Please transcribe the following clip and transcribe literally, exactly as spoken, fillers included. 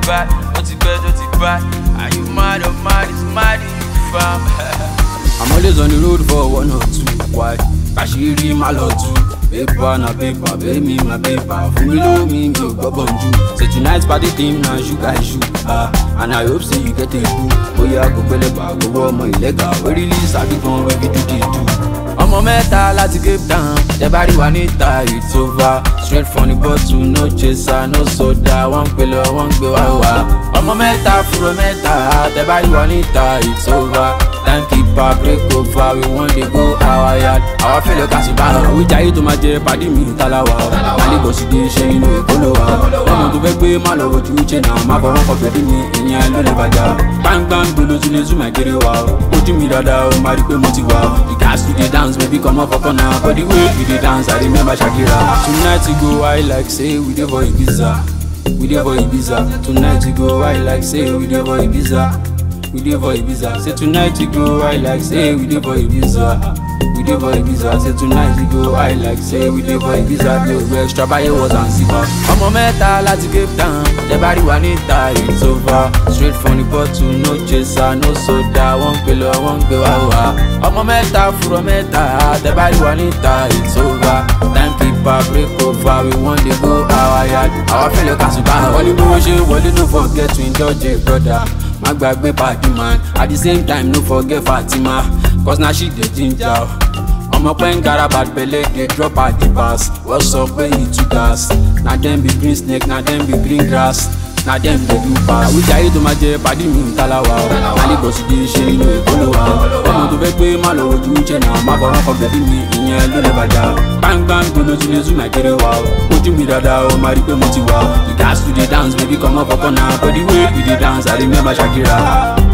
bad, ó ti bad, ó ti bad. Are you mad or mad? It's mad in you, fam. I'm always on the road for one or two. Why? Kashiri malotu. Paper na paper, pay me my paper. For me low me, me go bonju. Say tonight's party team now you guys shoot. Ah, and I hope say you get a boo. Oh yeah, go pele ba, go war my illegal. We release I be gon' we be do the do. Ọmọ mẹ́ta láti Cape Town, tẹ́ bá rí wa níta it's over. Straight from the bottle, no chaser, no soda. Wọ́n pè lọ, wọ́n gbé wá wá. Ọmọ mẹ́ta fúro mẹ́ta, tẹ́ bá rí wa níta it's over. Time keeper break over, we wan dey go our yard. Àwa fẹ́ lọ kàṣùbà, òwe jayé tó máa jẹ pàdé mi tálàwà. Alégọ̀sì dé ṣe inú ìkóló wa. Ọmọ tó fẹ́ gbé má lọ wojú ṣe náà, má fọwọ́ kọ bẹ̀rẹ̀ mi, ìyẹn ló lè bàjá. Gbangban gbolo tún lè zoom àkéré wa. Ojú mi dáadáa, ó máa rí pé mo ti wà. The gas we dey dance, baby come up for corner. But the way we dey dance, I remember Shakira. Tonight we go high like say we dey for Ibiza. We dey for Ibiza. Tonight we go high like say we dey for Ibiza. We dey for Ibiza. Say tonight we go high like say we dey for Ibiza. We dey for Ibiza. Say tonight we go high like say we dey for Ibiza. Blow extra buy was and silver. Ọmọ mẹ́ta láti Cape Town, tẹ́ bá rí wa níta it's over. Straight from the bottle, no chaser, no soda. Wọ́n pè lọ, wọ́n gbé wá wá. Ọmọ mẹ́ta fúro mẹ́ta, tẹ́ bá rí wa níta it's over. Time keeper break over, we wan dey go our yard. Àwa fẹ́ lọ kàṣùbà, wọ́n ní bí wọ́n ṣe wọlé no forget to indulge a brother. Má gbàgbé pàdé man, at the same time no forget Fatima. Cause na she dey ginger. Ọmọ pẹ́ ń gara bad belle dey drop at the pass. Wọ́n sọ pé ìtú gas. Na dem be green snake, na dem be green grass. Na dem dey do pa. Àwùjọ ayé tó máa jẹ pàdé mi tálàwà. Alégọ̀sì dé ṣe inú ìkóló wa. Ọmọ tó fẹ́ gbé má lọ wojú ṣe náà, má fọwọ́ kọ bẹ̀rẹ̀ mi, ìyẹn ló lè bàjá. Gbangban gbolo tún lè zoom àkéré wa. Ojú mi dáadáa, ó máa rí pé mo ti wà. The gas we dey dance, baby come up for corner. But the way we dey dance, I remember Shakira.